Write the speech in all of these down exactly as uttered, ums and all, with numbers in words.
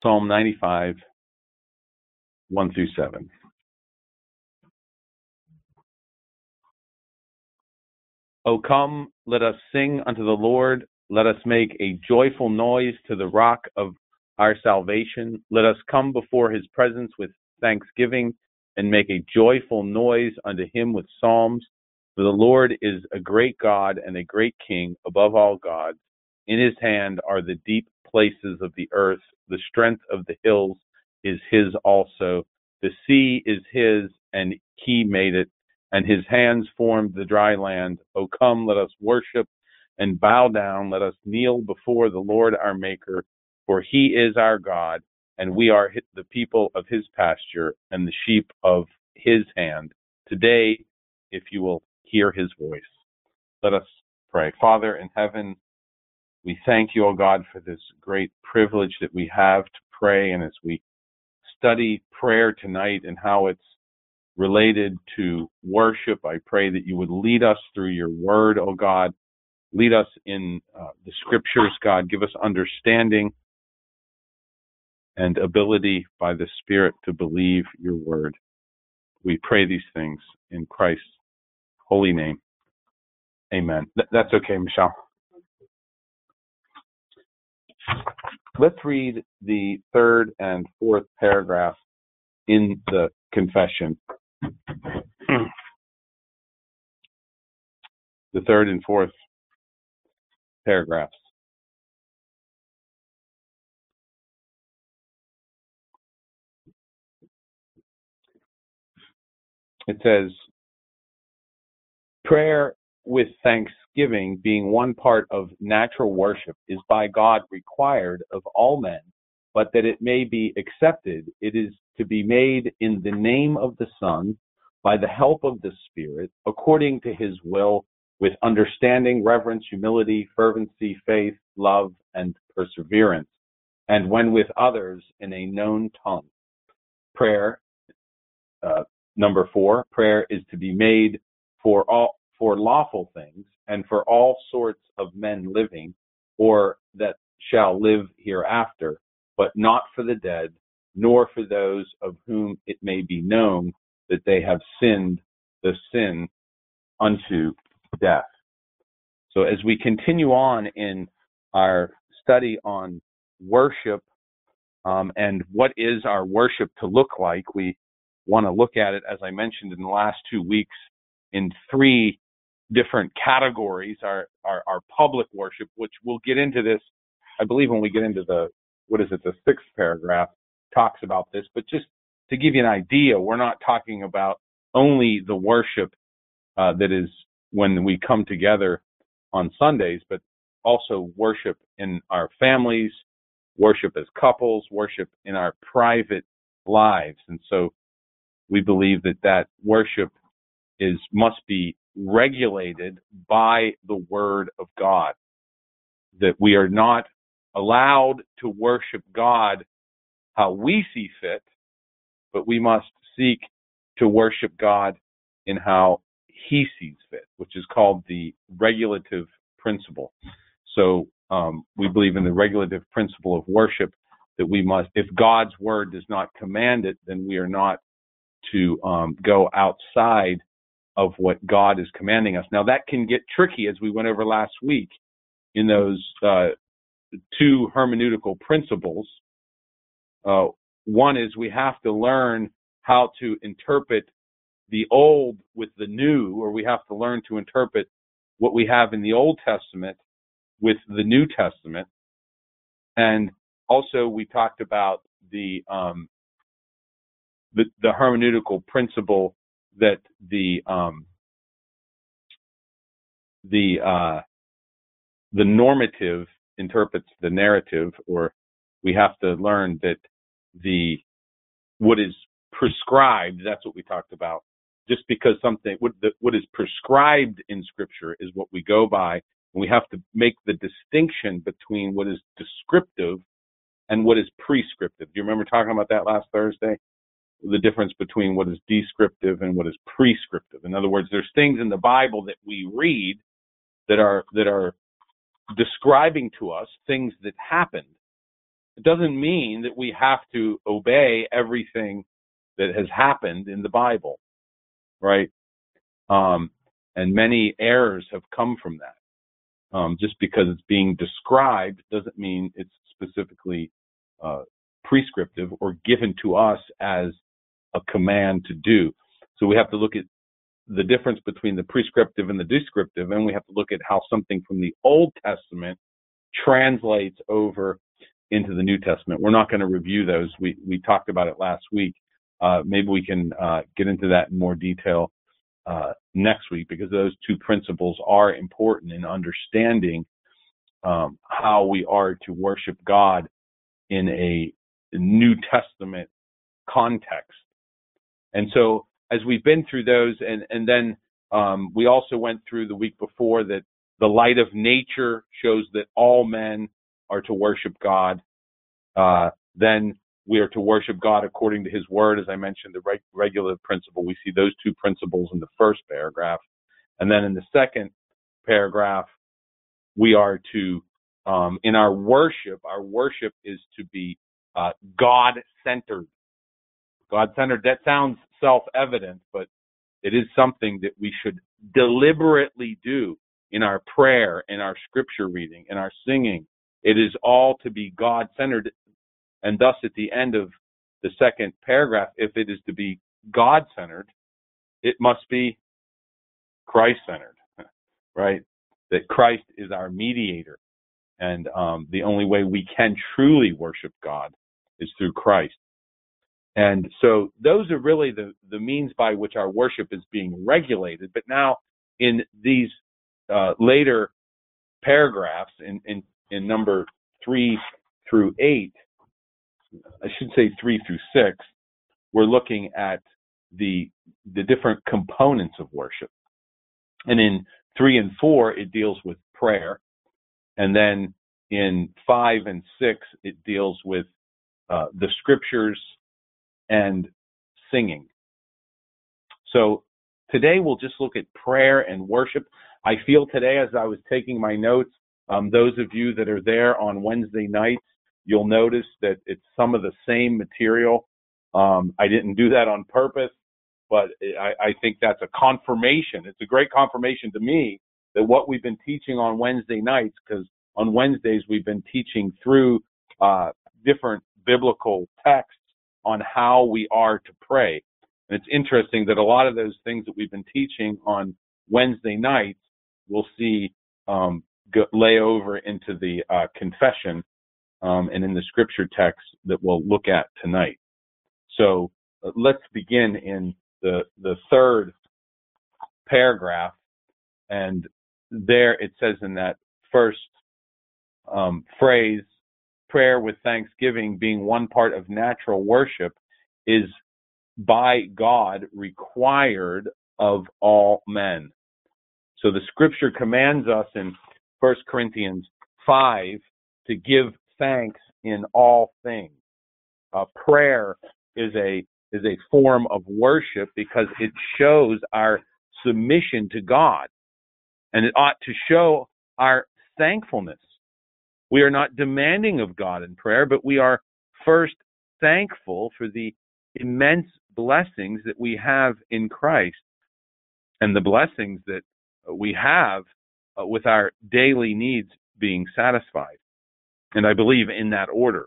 Psalm ninety-five, one through seven. O come, let us sing unto the Lord. Let us make a joyful noise to the rock of our salvation. Let us come before his presence with thanksgiving and make a joyful noise unto him with psalms. For the Lord is a great God and a great King above all gods. In his hand are the deep places of the earth. The strength of the hills is his also. The sea is his, and he made it, and his hands formed the dry land. O come, let us worship and bow down. Let us kneel before the Lord our Maker, for he is our God, and we are the people of his pasture and the sheep of his hand. Today, if you will hear his voice, let us pray. Father in heaven, we thank you, O God, for this great privilege that we have to pray. And as we study prayer tonight and how it's related to worship, I pray that you would lead us through your word, O God. Lead us in uh, the scriptures, God. Give us understanding and ability by the Spirit to believe your word. We pray these things in Christ's holy name. Amen. Th- that's okay, Michelle. Let's read the third and fourth paragraph in the confession. The third and fourth paragraphs. It says, prayer with thanksgiving being one part of natural worship is by God required of all men, but that it may be accepted, it is to be made in the name of the Son, by the help of the Spirit, according to his will, with understanding, reverence, humility, fervency, faith, love, and perseverance, and when with others in a known tongue. Prayer, uh, number four, prayer is to be made for all for lawful things and for all sorts of men living, or that shall live hereafter, but not for the dead, nor for those of whom it may be known that they have sinned the sin unto death. So as we continue on in our study on worship um, and what is our worship to look like, we want to look at it, as I mentioned in the last two weeks, in three different categories. Our, our, our public worship, which we'll get into this, I believe when we get into the, what is it, the sixth paragraph, talks about this. But just to give you an idea, we're not talking about only the worship uh, that is when we come together on Sundays, but also worship in our families, worship as couples, worship in our private lives. And so we believe that that worship is must be regulated by the Word of God, that we are not allowed to worship God how we see fit, but we must seek to worship God in how he sees fit, which is called the regulative principle. So um, we believe in the regulative principle of worship, that we must, if God's word does not command it, then we are not to um, go outside of what God is commanding us. Now that can get tricky, as we went over last week, in those uh, two hermeneutical principles. Uh, one is we have to learn how to interpret the old with the new, or we have to learn to interpret what we have in the Old Testament with the New Testament. And also we talked about the um, the, the hermeneutical principle that the um, the uh, the normative interprets the narrative, or we have to learn that the what is prescribed, that's what we talked about. Just because something, what, the, what is prescribed in Scripture is what we go by, and we have to make the distinction between what is descriptive and what is prescriptive. Do you remember talking about that last Thursday? The difference between what is descriptive and what is prescriptive. In other words, there's things in the Bible that we read that are that are describing to us things that happened. It doesn't mean that we have to obey everything that has happened in the Bible, right? Um, and many errors have come from that. Um, just because it's being described doesn't mean it's specifically uh, prescriptive or given to us as a command to do. So we have to look at the difference between the prescriptive and the descriptive, and we have to look at how something from the Old Testament translates over into the New Testament. We're not going to review those. We we talked about it last week. Uh, maybe we can uh, get into that in more detail uh, next week, because those two principles are important in understanding um, how we are to worship God in a New Testament context. And so as we've been through those, and, and then um, we also went through the week before that the light of nature shows that all men are to worship God. Uh, then we are to worship God according to his word. As I mentioned, the reg- regulative principle, we see those two principles in the first paragraph. And then in the second paragraph, we are to, um, in our worship, our worship is to be uh, God-centered. God-centered, that sounds self-evident, but it is something that we should deliberately do in our prayer, in our scripture reading, in our singing. It is all to be God-centered. And thus, at the end of the second paragraph, if it is to be God-centered, it must be Christ-centered, right? That Christ is our mediator. And um, the only way we can truly worship God is through Christ. And so those are really the, the means by which our worship is being regulated. But now in these uh, later paragraphs, in, in, in number three through eight, I should say three through six, we're looking at the the different components of worship. And in three and four, it deals with prayer. And then in five and six, it deals with uh, the scriptures and singing. So today we'll just look at prayer and worship. I feel today, as I was taking my notes, um, those of you that are there on Wednesday nights, you'll notice that it's some of the same material. Um, I didn't do that on purpose, but I, I think that's a confirmation. It's a great confirmation to me that what we've been teaching on Wednesday nights, because on Wednesdays we've been teaching through uh, different biblical texts on how we are to pray. And it's interesting that a lot of those things that we've been teaching on Wednesday nights, we'll see um, go, lay over into the uh, confession um, and in the scripture text that we'll look at tonight. So uh, let's begin in the the third paragraph, and there it says in that first um, phrase, prayer with thanksgiving being one part of natural worship is by God required of all men. So the scripture commands us in First Corinthians five to give thanks in all things. Uh, prayer is a is a form of worship because it shows our submission to God, and it ought to show our thankfulness. We are not demanding of God in prayer, but we are first thankful for the immense blessings that we have in Christ and the blessings that we have uh, with our daily needs being satisfied. And I believe in that order.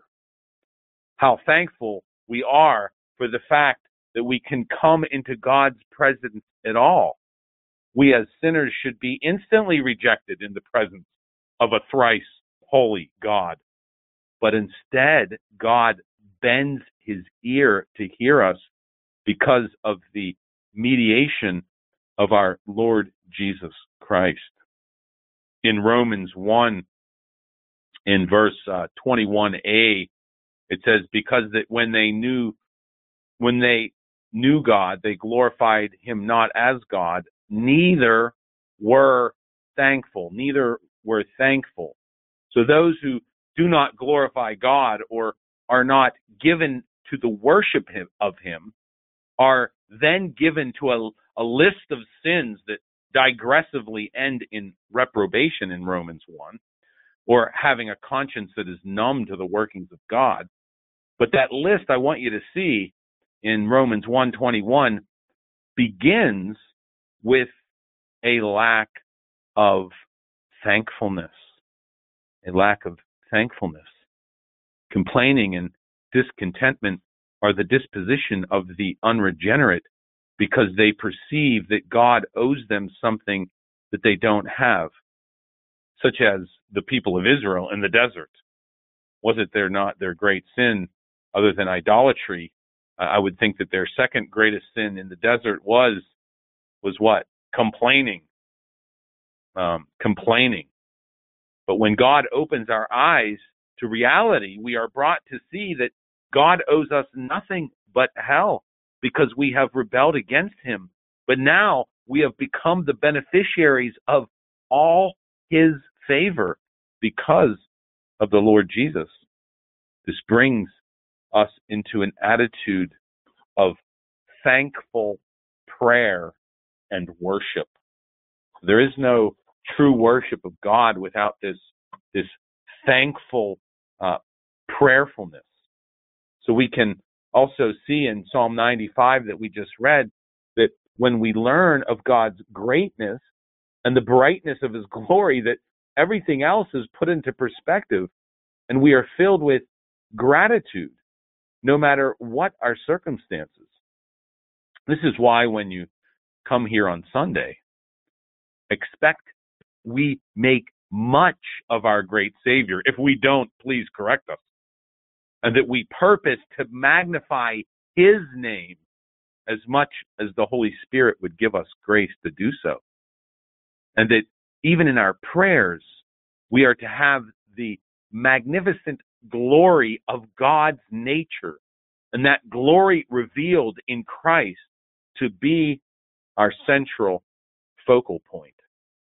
How thankful we are for the fact that we can come into God's presence at all. We as sinners should be instantly rejected in the presence of a thrice holy God. But instead, God bends his ear to hear us because of the mediation of our Lord Jesus Christ. In Romans one, in verse uh, twenty-one a, it says, because that when they knew when they knew God, they glorified him not as God, neither were thankful, neither were thankful. So those who do not glorify God or are not given to the worship of him are then given to a, a list of sins that digressively end in reprobation in Romans one. or having a conscience that is numb to the workings of God. But that list I want you to see in Romans one twenty-one begins with a lack of thankfulness, a lack of thankfulness. Complaining and discontentment are the disposition of the unregenerate because they perceive that God owes them something that they don't have, such as the people of Israel in the desert. Was it their not their great sin other than idolatry? Uh, I would think that their second greatest sin in the desert was was what? Complaining. Um, complaining. But when God opens our eyes to reality, we are brought to see that God owes us nothing but hell because we have rebelled against him. But now we have become the beneficiaries of all his favor because of the Lord Jesus. This brings us into an attitude of thankful prayer and worship. There is no true worship of God without this, this thankful uh, prayerfulness. So we can also see in Psalm ninety-five that we just read that when we learn of God's greatness and the brightness of his glory, that everything else is put into perspective and we are filled with gratitude no matter what our circumstances. This is why when you come here on Sunday, expect we make much of our great Savior. If we don't, please correct us. And that we purpose to magnify his name as much as the Holy Spirit would give us grace to do so. And that even in our prayers, we are to have the magnificent glory of God's nature, and that glory revealed in Christ to be our central focal point.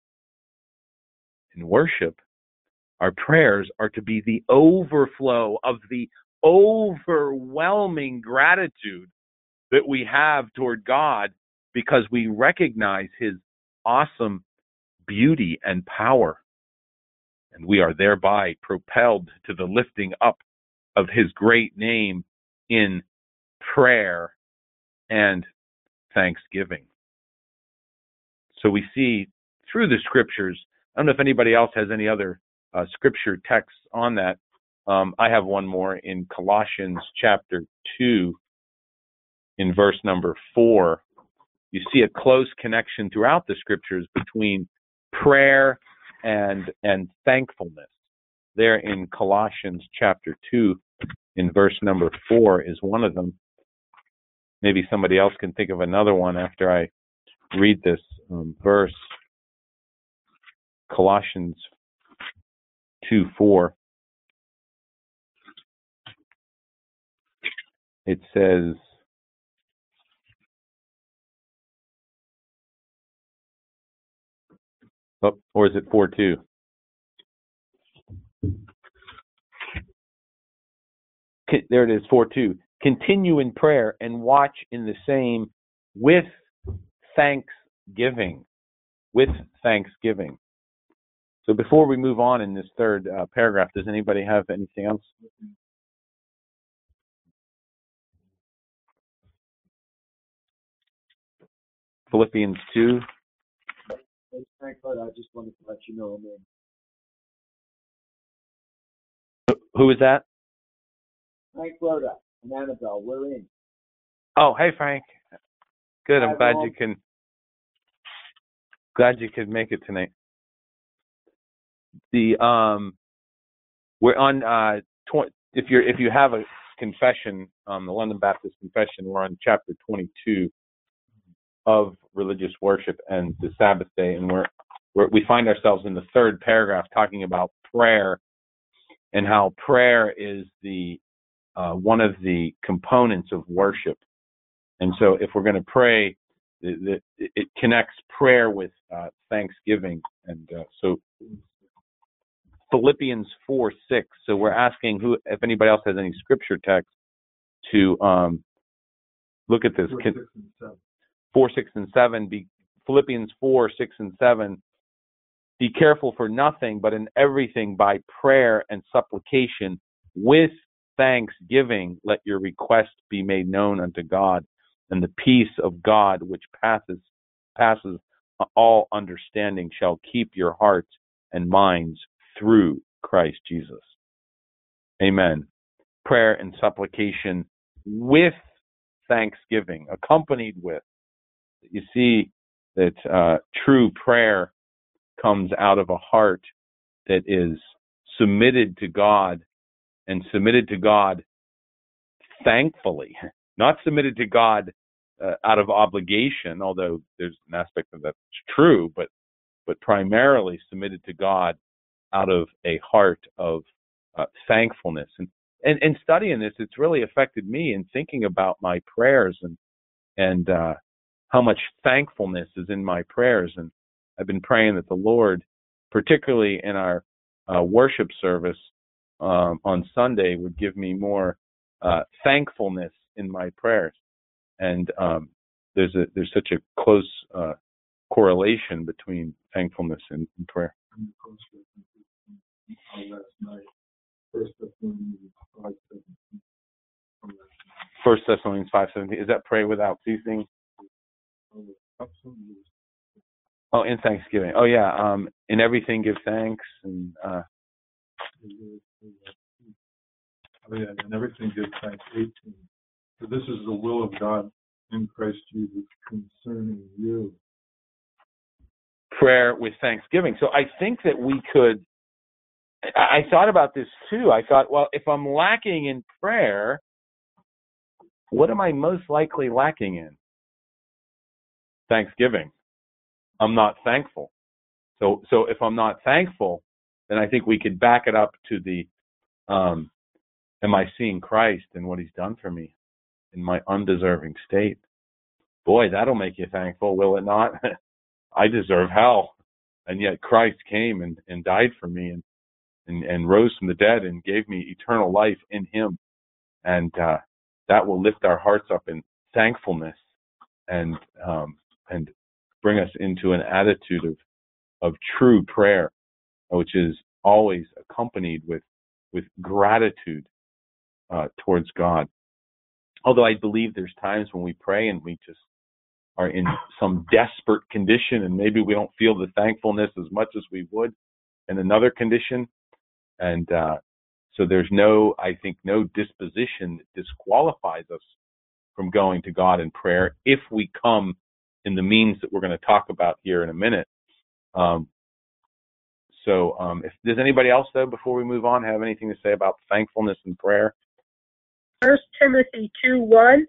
In worship, our prayers are to be the overflow of the overwhelming gratitude that we have toward God because we recognize his awesome beauty and power. And we are thereby propelled to the lifting up of his great name in prayer and thanksgiving. So we see through the scriptures, I don't know if anybody else has any other uh, scripture texts on that. Um, I have one more in Colossians chapter two, in verse number four. You see a close connection throughout the scriptures between prayer and and thankfulness. There in Colossians chapter two, in verse number four is one of them. Maybe somebody else can think of another one after I read this um, verse. Colossians two four. It says, oh, or is it four two? There it is, four two. Continue in prayer and watch in the same with thanksgiving. With thanksgiving. So before we move on in this third uh, paragraph, does anybody have anything else? Philippians two. Hey, Frankfurt, I just wanted to let you know I'm in. Who is that? Frank Rhoda and Annabelle, we're in. Oh, hey Frank. Good. I'm Hi, glad Mom. you can. Glad you could make it tonight. The um, we're on uh, tw- if you're if you have a confession, um, the London Baptist Confession, we're on chapter twenty-two of religious worship and the Sabbath day, and we're, we're we find ourselves in the third paragraph talking about prayer and how prayer is the uh, one of the components of worship. And so, if we're going to pray, it, it, it connects prayer with uh, thanksgiving, and uh, so. Philippians four six. So we're asking who, if anybody else has any scripture text to um, look at this. four, six, and seven. Be, Philippians four, six, and seven Be careful for nothing, but in everything by prayer and supplication with thanksgiving, let your request be made known unto God, and the peace of God, which passes passes all understanding, shall keep your hearts and minds through Christ Jesus. Amen. Prayer and supplication with thanksgiving, accompanied with. You see that uh, true prayer comes out of a heart that is submitted to God, and submitted to God thankfully, not submitted to God uh, out of obligation, although there's an aspect of that's true, but but primarily submitted to God out of a heart of uh, thankfulness. And, and and studying this, it's really affected me in thinking about my prayers and and uh, how much thankfulness is in my prayers. And I've been praying that the Lord, particularly in our uh, worship service um, on Sunday, would give me more uh, thankfulness in my prayers. And um, there's a there's such a close uh, correlation between thankfulness and, and prayer. First Thessalonians five seventeen. Is that pray without ceasing? Oh, in thanksgiving. Oh yeah. Um, in everything give thanks, and uh, oh yeah, in everything give thanks. eighteen. For this is the will of God in Christ Jesus concerning you. Prayer with thanksgiving. So I think that we could. I, I thought about this too. I thought, well, if I'm lacking in prayer, what am I most likely lacking in? Thanksgiving. I'm not thankful. So, so if I'm not thankful, then I think we could back it up to the, um, am I seeing Christ and what He's done for me in my undeserving state? Boy, that'll make you thankful, will it not? I deserve hell, and yet Christ came and, and died for me and, and and rose from the dead and gave me eternal life in Him, and uh, that will lift our hearts up in thankfulness and um, and bring us into an attitude of of true prayer, which is always accompanied with with gratitude uh, towards God. Although I believe there's times when we pray and we just are in some desperate condition, and maybe we don't feel the thankfulness as much as we would in another condition. And uh, so there's no, I think, no disposition that disqualifies us from going to God in prayer if we come in the means that we're going to talk about here in a minute. Um, so um, if does anybody else, though, before we move on, have anything to say about thankfulness and prayer? First Timothy two one.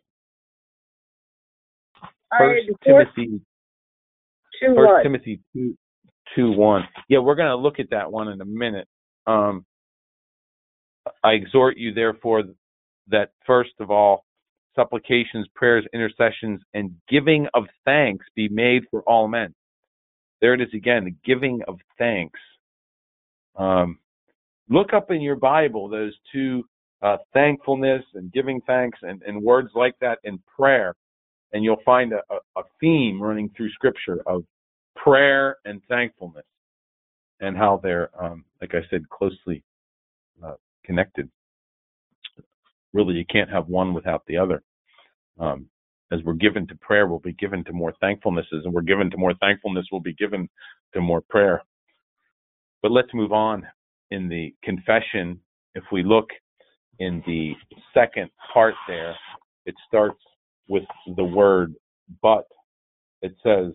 First Timothy two First one. Timothy two two one. Yeah, we're going to look at that one in a minute. Um, I exhort you, therefore, that first of all, supplications, prayers, intercessions, and giving of thanks be made for all men. There it is again, the giving of thanks. Um, look up in your Bible those two, uh, thankfulness and giving thanks, and, and words like that in prayer, and you'll find a, a, a theme running through Scripture of prayer and thankfulness, and how they're, um, like I said, closely uh, connected. Really, you can't have one without the other. Um, as we're given to prayer, we'll be given to more thankfulnesses, and we're given to more thankfulness, we'll be given to more prayer. But let's move on in the confession. If we look in the second part there, it starts with the word but. It says,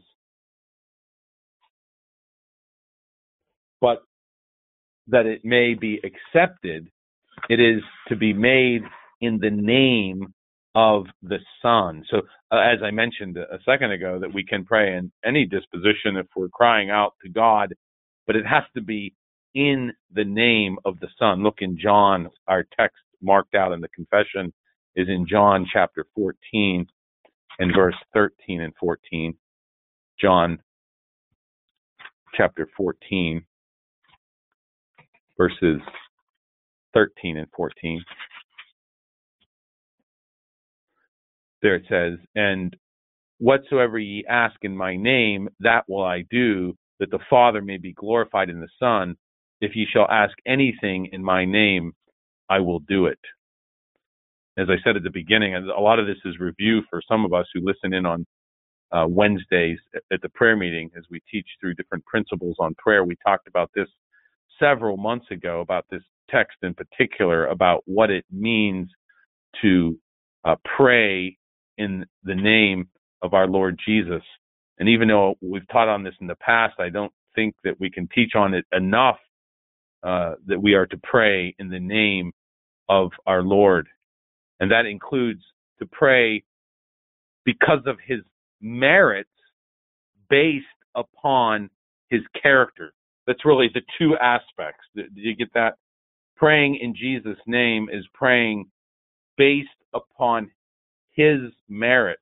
but that it may be accepted, it is to be made in the name of the Son. So uh, as I mentioned a second ago, that we can pray in any disposition if we're crying out to God, but it has to be in the name of the Son. Look in John, our text marked out in the confession is in John chapter fourteen and verse thirteen and fourteen. John chapter fourteen, verses thirteen and fourteen. There it says, and whatsoever ye ask in my name, that will I do, that the Father may be glorified in the Son. If ye shall ask anything in my name, I will do it. As I said at the beginning, a lot of this is review for some of us who listen in on uh, Wednesdays at the prayer meeting as we teach through different principles on prayer. We talked about this several months ago, about this text in particular, about what it means to uh, pray in the name of our Lord Jesus. And even though we've taught on this in the past, I don't think that we can teach on it enough uh, that we are to pray in the name of our Lord. And that includes to pray because of his merits based upon his character. That's really the two aspects. Did you get that? Praying in Jesus' name is praying based upon his merits.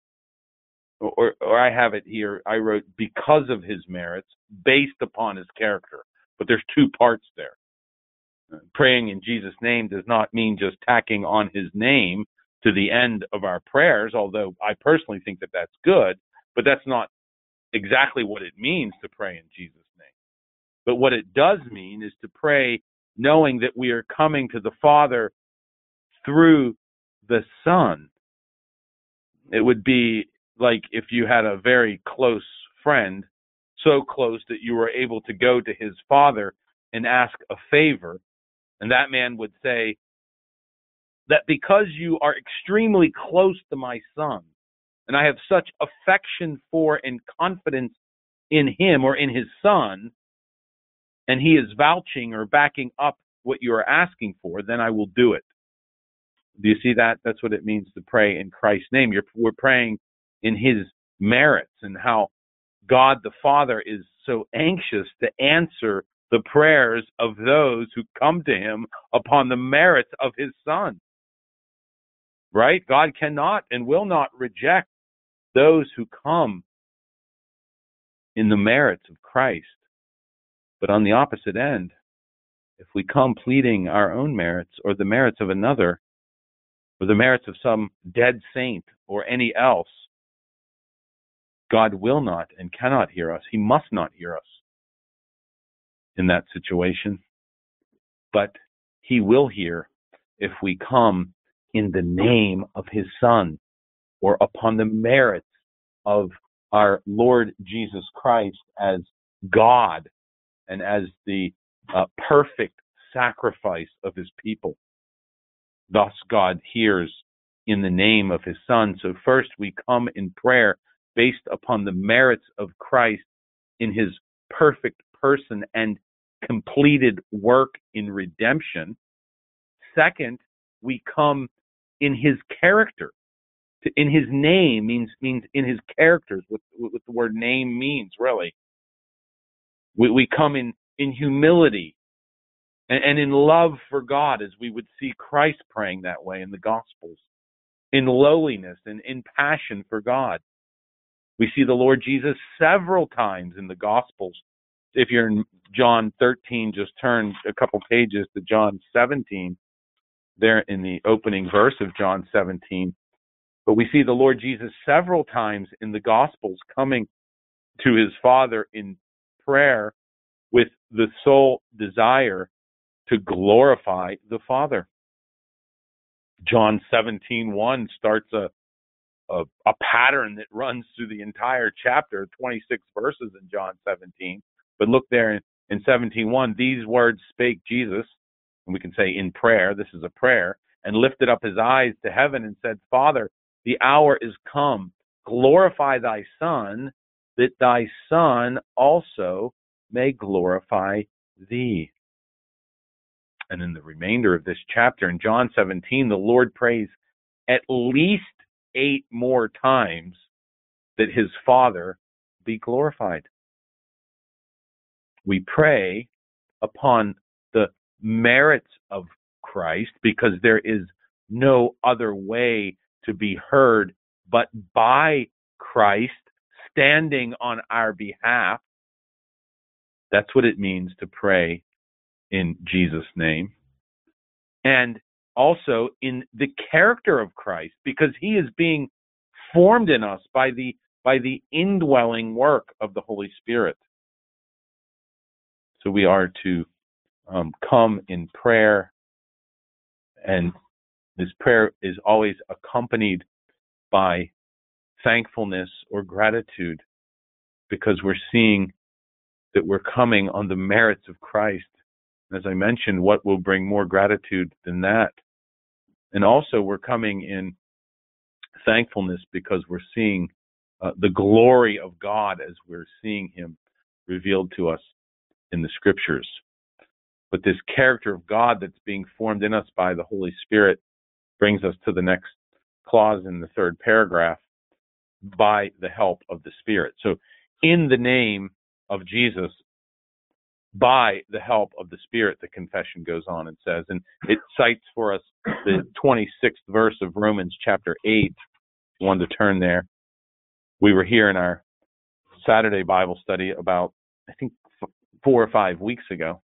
Or, or I have it here, I wrote because of his merits, based upon his character. But there's two parts there. Praying in Jesus' name does not mean just tacking on his name to the end of our prayers, although I personally think that that's good, but that's not exactly what it means to pray in Jesus' name. But what it does mean is to pray knowing that we are coming to the Father through the Son. It would be like if you had a very close friend, so close that you were able to go to his father and ask a favor, and that man would say that because you are extremely close to my son, and I have such affection for and confidence in him or in his son, and he is vouching or backing up what you are asking for, then I will do it. Do you see that? That's what it means to pray in Christ's name. You're, we're praying in his merits, and how God the Father is so anxious to answer the prayers of those who come to him upon the merits of his Son. Right? God cannot and will not reject those who come in the merits of Christ. But on the opposite end, if we come pleading our own merits or the merits of another, or the merits of some dead saint or any else, God will not and cannot hear us. He must not hear us in that situation. But he will hear if we come in the name of his Son or upon the merits of our Lord Jesus Christ as God and as the uh, perfect sacrifice of his people. Thus God hears in the name of his Son. So first we come in prayer based upon the merits of Christ in his perfect person and completed work in redemption. Second, we come in his character. In his name means means in his characters, what, what the word name means, really. We, we come in, in humility and, and in love for God, as we would see Christ praying that way in the Gospels. In lowliness and in passion for God. We see the Lord Jesus several times in the Gospels. If you're in John thirteen, just turn a couple pages to John seventeen, there in the opening verse of John seventeen. But we see the Lord Jesus several times in the Gospels coming to his Father in prayer with the sole desire to glorify the Father. John seventeen one starts a, a a pattern that runs through the entire chapter, twenty-six verses in John seventeen. But look there in, in seventeen one, these words spake Jesus, and we can say in prayer, this is a prayer, and lifted up his eyes to heaven and said, Father, the hour is come, glorify thy Son, that thy Son also may glorify thee. And in the remainder of this chapter, in John seventeen, the Lord prays at least eight more times that his Father be glorified. We pray upon the merits of Christ because there is no other way to be heard but by Christ standing on our behalf. That's what it means to pray in Jesus' name. And also in the character of Christ, because he is being formed in us by the by the indwelling work of the Holy Spirit. So we are to um, come in prayer, and this prayer is always accompanied by thankfulness or gratitude, because we're seeing that we're coming on the merits of Christ. As I mentioned, what will bring more gratitude than that? And also we're coming in thankfulness because we're seeing uh, the glory of God as we're seeing him revealed to us in the scriptures. But this character of God that's being formed in us by the Holy Spirit brings us to the next clause in the third paragraph, by the help of the Spirit. So in the name of Jesus, by the help of the Spirit, the confession goes on and says, and it cites for us the twenty-sixth verse of Romans chapter eight. One to turn there. We were here in our Saturday Bible study about, I think, f- four or five weeks ago.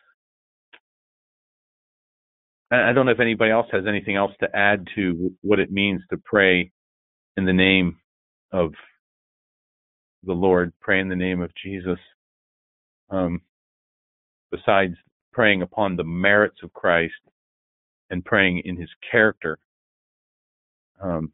And I don't know if anybody else has anything else to add to what it means to pray in the name of the Lord, pray in the name of Jesus, um, besides praying upon the merits of Christ and praying in his character. Um,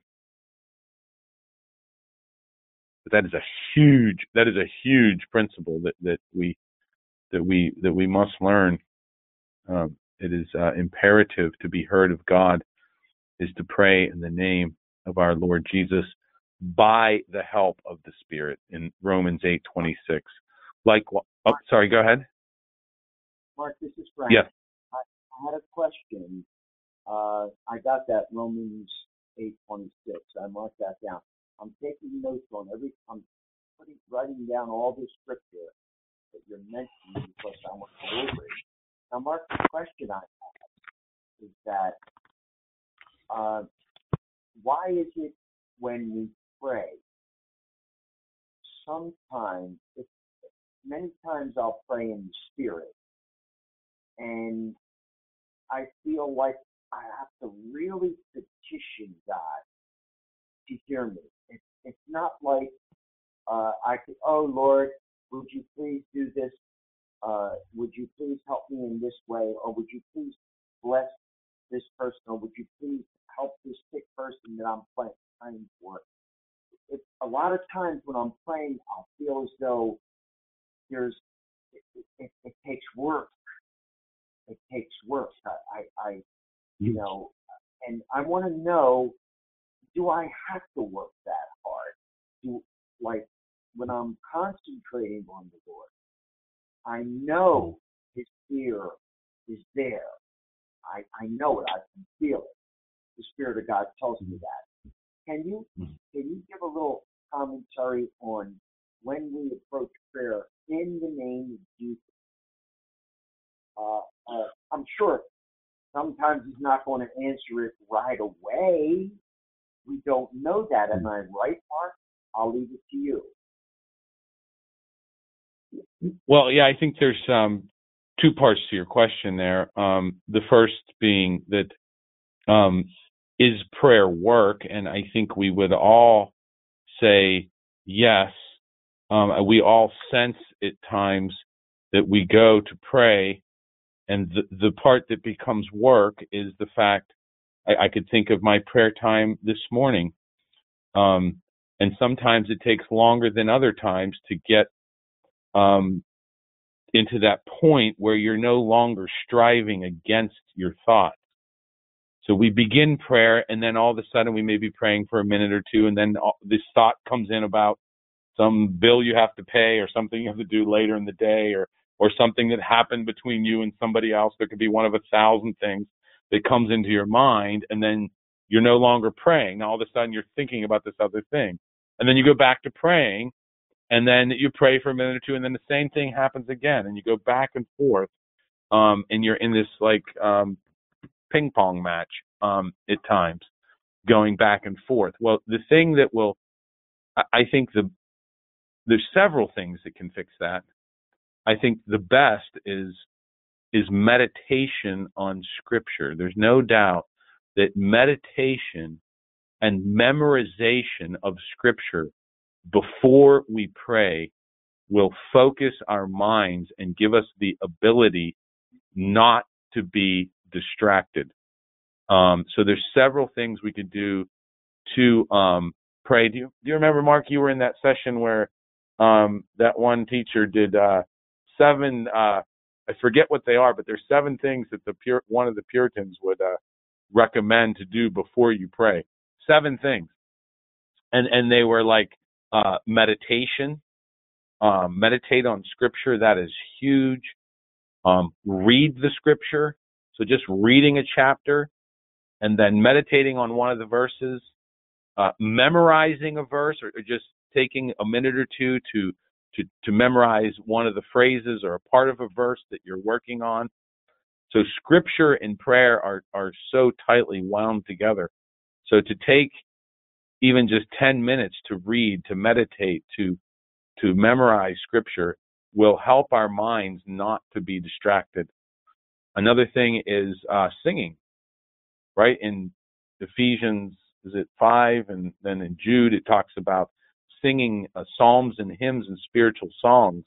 but that is a huge, that is a huge principle that, that we, that we, that we must learn. Um, it is uh, imperative to be heard of God is to pray in the name of our Lord Jesus by the help of the Spirit in Romans eight twenty-six. Like, oh, sorry, go ahead. Mark, this is Frank. Yes. I, I had a question. Uh, I got that Romans eight twenty-six. I marked that down. I'm taking notes on every. I'm putting writing down all this scripture that you're mentioning because I want to go over it. Now, Mark, the question I have is that uh, why is it when we pray, sometimes, it's, many times I'll pray in the Spirit, and I feel like I have to really petition God to hear me. It, it's not like uh, I could, oh Lord, would you please do this? Uh, would you please help me in this way? Or would you please bless this person? Or would you please help this sick person that I'm praying, praying for? It, a lot of times when I'm praying, I'll feel as though there's, it, it, it takes work. It takes work. I, I, I you know, and I want to know, do I have to work that hard? Do, like, when I'm concentrating on the Lord, I know his fear is there. I, I know it. I can feel it. The Spirit of God tells me that. Can you can you give a little commentary on when we approach prayer in the name of Jesus? Uh, uh, I'm sure sometimes he's not going to answer it right away. We don't know that. Am I right, Mark? I'll leave it to you. Well, yeah, I think there's um, two parts to your question there. Um, the first being that um, is prayer work? And I think we would all say yes. Um, we all sense at times that we go to pray, and the, the part that becomes work is the fact I, I could think of my prayer time this morning. Um, and sometimes it takes longer than other times to get um, into that point where you're no longer striving against your thoughts. So we begin prayer, and then all of a sudden we may be praying for a minute or two, and then this thought comes in about some bill you have to pay or something you have to do later in the day, or or something that happened between you and somebody else. There could be one of a thousand things that comes into your mind, and then you're no longer praying. Now all of a sudden you're thinking about this other thing. And then you go back to praying, and then you pray for a minute or two, and then the same thing happens again, and you go back and forth, um, and you're in this like um, ping pong match um, at times, going back and forth. Well, the thing that will, I think the there's several things that can fix that. I think the best is is meditation on Scripture. There's no doubt that meditation and memorization of Scripture before we pray will focus our minds and give us the ability not to be distracted. Um, so there's several things we could do to um, pray. Do you, do you remember, Mark, you were in that session where um, that one teacher did uh, seven, uh, I forget what they are, but there's seven things that the pure, one of the Puritans would uh, recommend to do before you pray. Seven things. And, and they were like uh, meditation, um, meditate on scripture. That is huge. Um, read the scripture. So just reading a chapter and then meditating on one of the verses, uh, memorizing a verse, or, or just taking a minute or two to, to, to memorize one of the phrases or a part of a verse that you're working on. So scripture and prayer are, are so tightly wound together. So to take even just ten minutes to read, to meditate, to, to memorize scripture will help our minds not to be distracted. Another thing is uh, singing, right? In Ephesians, is it five? And then in Jude, it talks about singing uh, psalms and hymns and spiritual songs.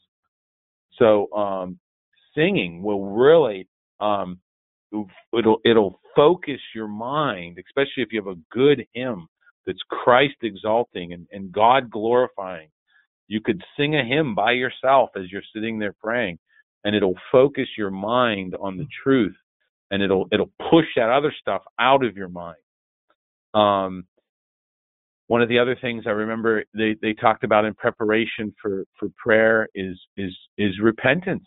So um, singing will really, um, it'll, it'll focus your mind, especially if you have a good hymn that's Christ exalting and, and God glorifying. You could sing a hymn by yourself as you're sitting there praying, and it'll focus your mind on the truth, and it'll it'll push that other stuff out of your mind. Um, one of the other things I remember they, they talked about in preparation for, for prayer is is is repentance.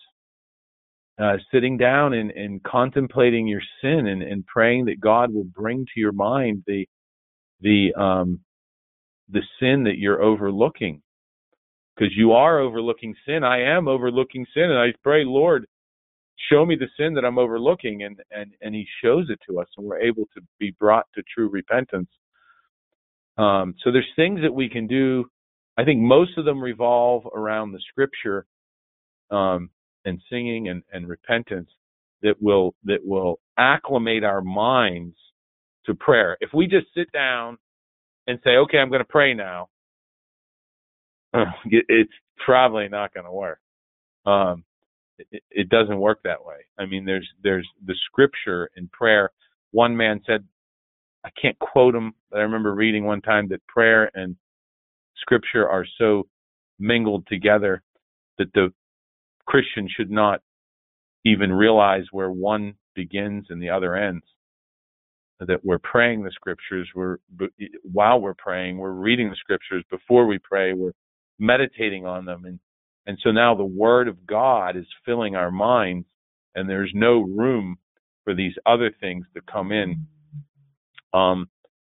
Uh, sitting down and, and contemplating your sin and, and praying that God will bring to your mind the the um, the sin that you're overlooking. Because you are overlooking sin. I am overlooking sin. And I pray, Lord, show me the sin that I'm overlooking. And, and, and he shows it to us, and we're able to be brought to true repentance. Um, so there's things that we can do. I think most of them revolve around the scripture um, and singing and, and repentance that will that will acclimate our minds to prayer. If we just sit down and say, okay, I'm going to pray now, it's probably not going to work. Um, it, it doesn't work that way. I mean, there's there's the scripture in prayer. One man said, I can't quote him, but I remember reading one time that prayer and scripture are so mingled together that the Christian should not even realize where one begins and the other ends. That we're praying the scriptures, we're while we're praying, we're reading the scriptures before we pray, we're meditating on them, and and so now the word of God is filling our minds, and there's no room for these other things to come in. Um,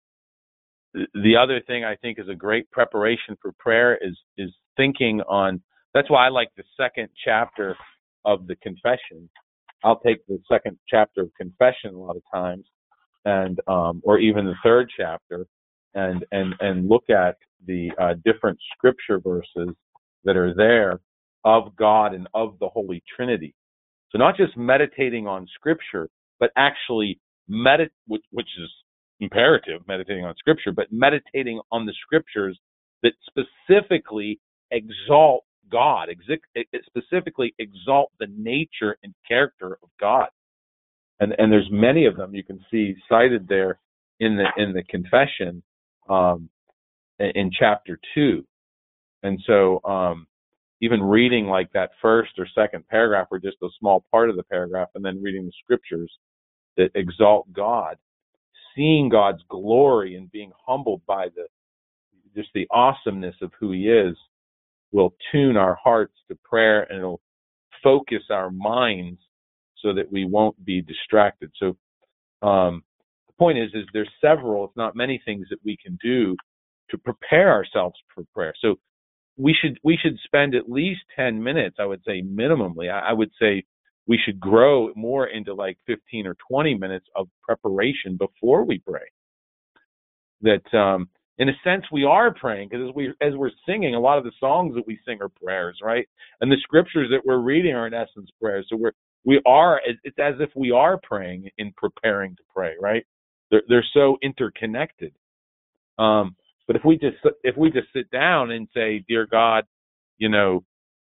the other thing I think is a great preparation for prayer is is thinking on. That's why I like the second chapter of the confession. I'll take the second chapter of confession a lot of times, and um, or even the third chapter, and and and look at the uh, different scripture verses that are there of God and of the Holy Trinity. So not just meditating on scripture, but actually medit, which, which is imperative, meditating on scripture, but meditating on the scriptures that specifically exalt God, ex- specifically exalt the nature and character of God. And, and there's many of them you can see cited there in the in the confession um, in chapter two. And so um, even reading like that first or second paragraph, or just a small part of the paragraph, and then reading the scriptures that exalt God, seeing God's glory and being humbled by the just the awesomeness of who he is, will tune our hearts to prayer, and it'll focus our minds so that we won't be distracted. So um, the point is, is there's several, if not many, things that we can do to prepare ourselves for prayer. So we should we should spend at least ten minutes, I would say minimally. I, I would say we should grow more into like fifteen or twenty minutes of preparation before we pray. That um, in a sense we are praying, because as we as we're singing, a lot of the songs that we sing are prayers, right? And the scriptures that we're reading are in essence prayers. So we're we are it's as if we are praying in preparing to pray, right? They're they're so interconnected. Um, but if we just if we just sit down and say, "Dear God, you know,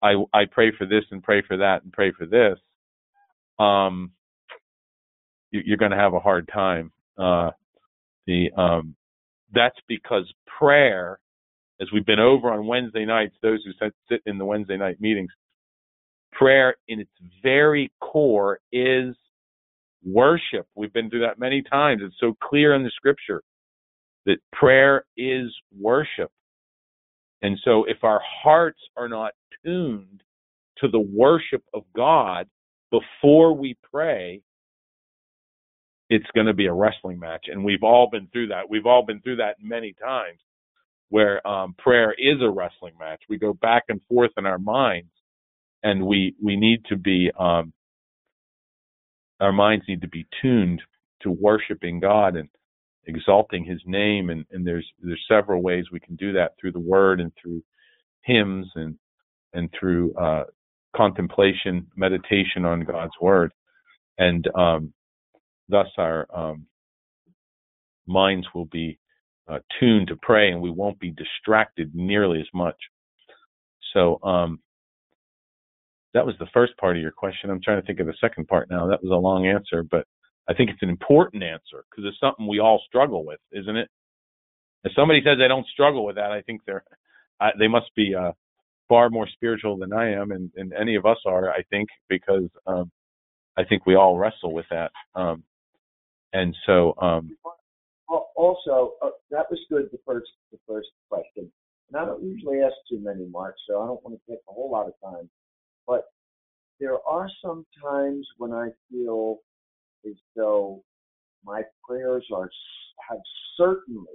I, I pray for this and pray for that and pray for this, um, you, you're going to have a hard time. Uh, the um, that's because prayer, as we've been over on Wednesday nights, those who sit, sit in the Wednesday night meetings, prayer in its very core is worship. We've been through that many times. It's so clear in the scripture that prayer is worship. And so if our hearts are not tuned to the worship of God before we pray, it's going to be a wrestling match. And we've all been through that. We've all been through that many times where um, prayer is a wrestling match. We go back and forth in our minds, and we, we need to be, um, our minds need to be tuned to worshiping God and exalting his name. And, and there's, there's several ways we can do that through the word and through hymns and, and through, uh, contemplation, meditation on God's word. And, um, thus our, um, minds will be, uh, tuned to pray, and we won't be distracted nearly as much. So, um, that was the first part of your question. I'm trying to think of the second part now. That was a long answer, but I think it's an important answer because it's something we all struggle with, isn't it? If somebody says they don't struggle with that, I think they're, uh, they must be uh, far more spiritual than I am, and, and any of us are, I think, because um, I think we all wrestle with that. Um, and so, um, also, uh, that was good. The first, the first question, and I don't usually ask too many, Mark, so I don't want to take a whole lot of time. But there are some times when I feel as though my prayers are have certainly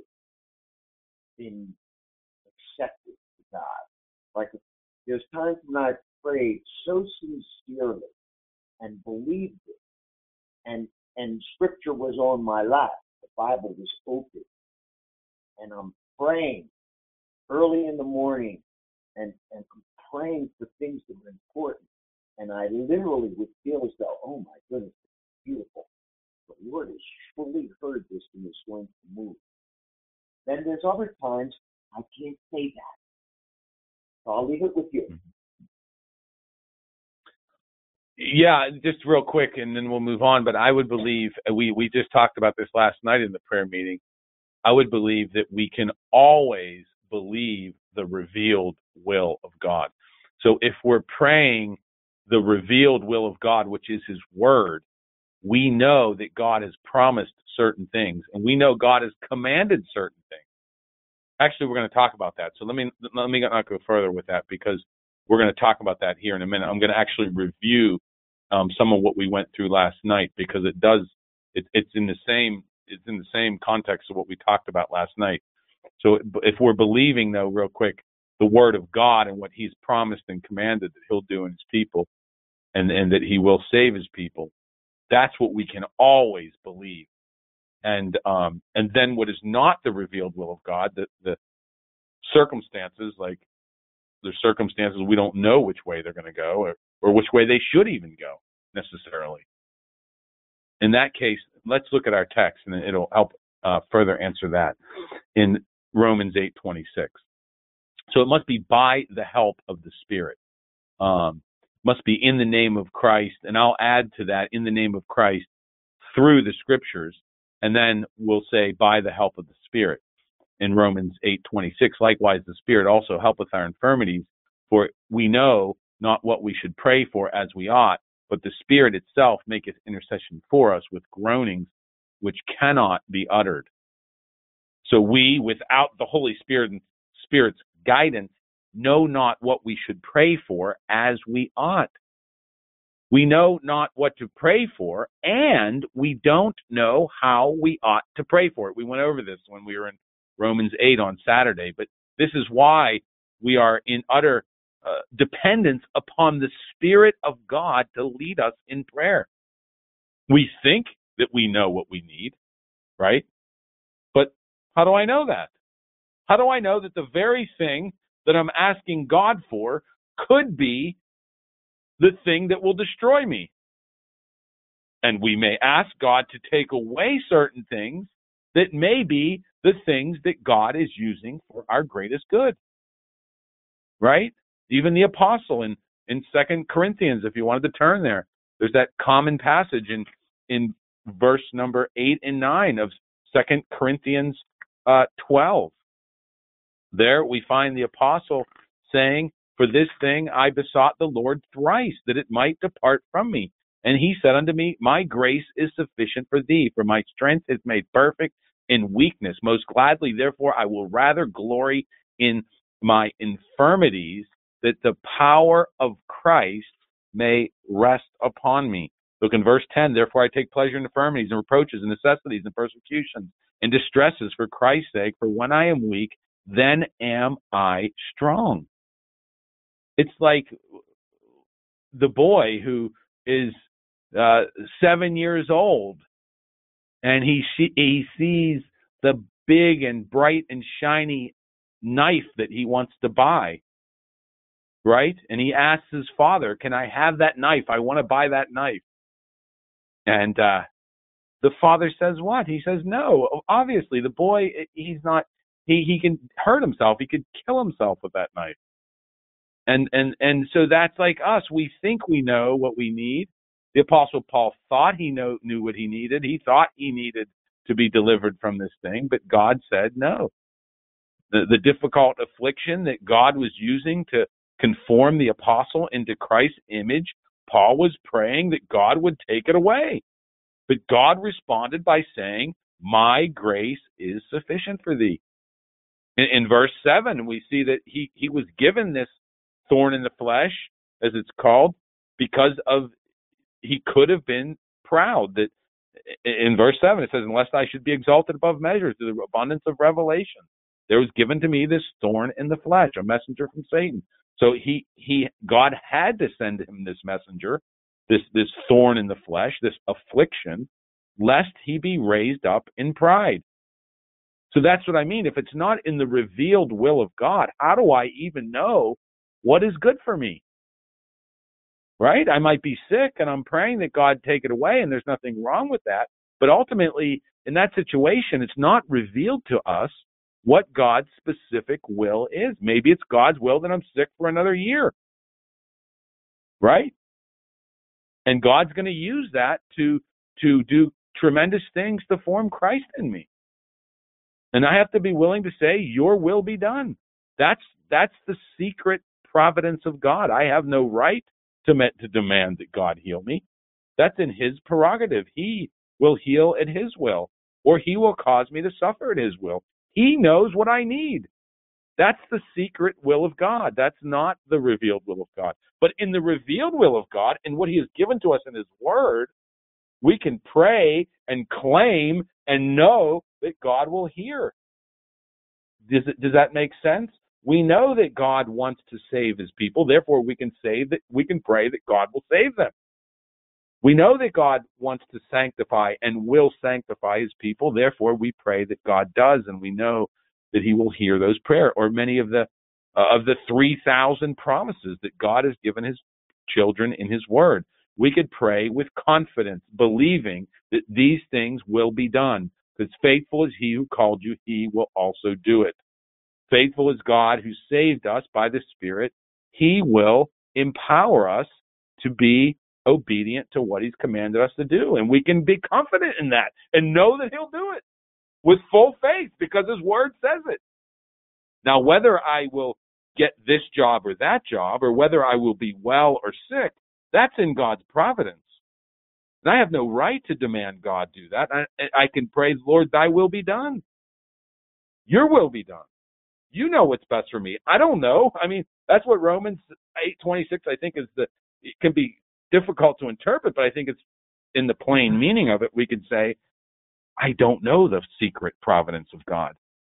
been accepted to God. Like there's times when I prayed so sincerely and believed it, and and Scripture was on my lap, the Bible was open, and I'm praying early in the morning, and and I'm praying for things that are important. And I literally would feel as though, oh my goodness, it's beautiful. The Lord has surely heard this and is going to move. Then there's other times I can't say that. So I'll leave it with you. Yeah, just real quick, and then we'll move on. But I would believe, we, we just talked about this last night in the prayer meeting, I would believe that we can always believe the revealed will of God. So if we're praying the revealed will of God, which is his word, we know that God has promised certain things, and we know God has commanded certain things. Actually, we're going to talk about that. So let me let me not go further with that, because we're going to talk about that here in a minute. I'm going to actually review um, some of what we went through last night, because it does it, it's in the same it's in the same context of what we talked about last night. So if we're believing, though, real quick, the word of God and what he's promised and commanded that he'll do in his people, and, and that he will save his people, that's what we can always believe. And um, and then what is not the revealed will of God, the, the circumstances, like the circumstances we don't know which way they're going to go, or, or which way they should even go necessarily. In that case, let's look at our text, and it'll help uh, further answer that in Romans eight twenty-six. So it must be by the help of the Spirit. Um, must be in the name of Christ, and I'll add to that, in the name of Christ, through the Scriptures, and then we'll say by the help of the Spirit in Romans eight twenty-six. Likewise, the Spirit also helpeth our infirmities, for we know not what we should pray for as we ought, but the Spirit itself maketh intercession for us with groanings which cannot be uttered. So we, without the Holy Spirit and Spirit's guidance, know not what we should pray for as we ought. We know not what to pray for, and we don't know how we ought to pray for it. We went over this when we were in Romans eight on Saturday, but this is why we are in utter uh, dependence upon the Spirit of God to lead us in prayer. We think that we know what we need, right? But how do I know that? How do I know that the very thing that I'm asking God for could be the thing that will destroy me? And we may ask God to take away certain things that may be the things that God is using for our greatest good. Right? Even the apostle in, in Second Corinthians, if you wanted to turn there, there's that common passage in, in verse number eight and nine of Second Corinthians uh, twelve. There we find the apostle saying, "For this thing I besought the Lord thrice, that it might depart from me. And he said unto me, My grace is sufficient for thee, for my strength is made perfect in weakness. Most gladly, therefore, I will rather glory in my infirmities, that the power of Christ may rest upon me." Look in verse ten, "Therefore I take pleasure in infirmities and reproaches and necessities and persecutions and distresses for Christ's sake, for when I am weak, then am I strong." It's like the boy who is uh, seven years old, and he he sees the big and bright and shiny knife that he wants to buy, right? And he asks his father, "Can I have that knife? I want to buy that knife." And uh, the father says what? He says, no. Obviously, the boy, he's not, he, he can hurt himself. He could kill himself with that knife. And, and, and so that's like us. We think we know what we need. The Apostle Paul thought he know, knew what he needed. He thought he needed to be delivered from this thing, but God said no. The, the difficult affliction that God was using to conform the apostle into Christ's image, Paul was praying that God would take it away. But God responded by saying, "My grace is sufficient for thee." In, in verse seven, we see that he, he was given this thorn in the flesh, as it's called, because of he could have been proud. That in verse seven it says, "Unless I should be exalted above measure through the abundance of revelation, there was given to me this thorn in the flesh, a messenger from Satan." So he he God had to send him this messenger, this this thorn in the flesh, this affliction, lest he be raised up in pride. So that's what I mean. If it's not in the revealed will of God, how do I even know what is good for me? Right? I might be sick and I'm praying that God take it away, and there's nothing wrong with that. But ultimately, in that situation, it's not revealed to us what God's specific will is. Maybe it's God's will that I'm sick for another year. Right? And God's going to use that to, to do tremendous things to form Christ in me. And I have to be willing to say, your will be done. That's that's the secret providence of God. I have no right to, met, to demand that God heal me. That's in his prerogative. He will heal at his will, or he will cause me to suffer at his will. He knows what I need. That's the secret will of God. That's not the revealed will of God. But in the revealed will of God, and what he has given to us in his word, we can pray and claim and know that God will hear. Does it, does that make sense? We know that God wants to save his people. Therefore, we can say that we can pray that God will save them. We know that God wants to sanctify and will sanctify his people. Therefore, we pray that God does, and we know that he will hear those prayers, or many of the uh, of the three thousand promises that God has given his children in his word. We could pray with confidence, believing that these things will be done. Because faithful is he who called you, he will also do it. Faithful is God who saved us by the Spirit. He will empower us to be obedient to what he's commanded us to do. And we can be confident in that and know that he'll do it with full faith because his word says it. Now, whether I will get this job or that job, or whether I will be well or sick, that's in God's providence. And I have no right to demand God do that. I, I can pray, Lord, thy will be done. Your will be done. You know what's best for me. I don't know. I mean, that's what Romans eight twenty-six, I think, is the, it can be difficult to interpret, but I think it's in the plain meaning of it. We could say, I don't know the secret providence of God.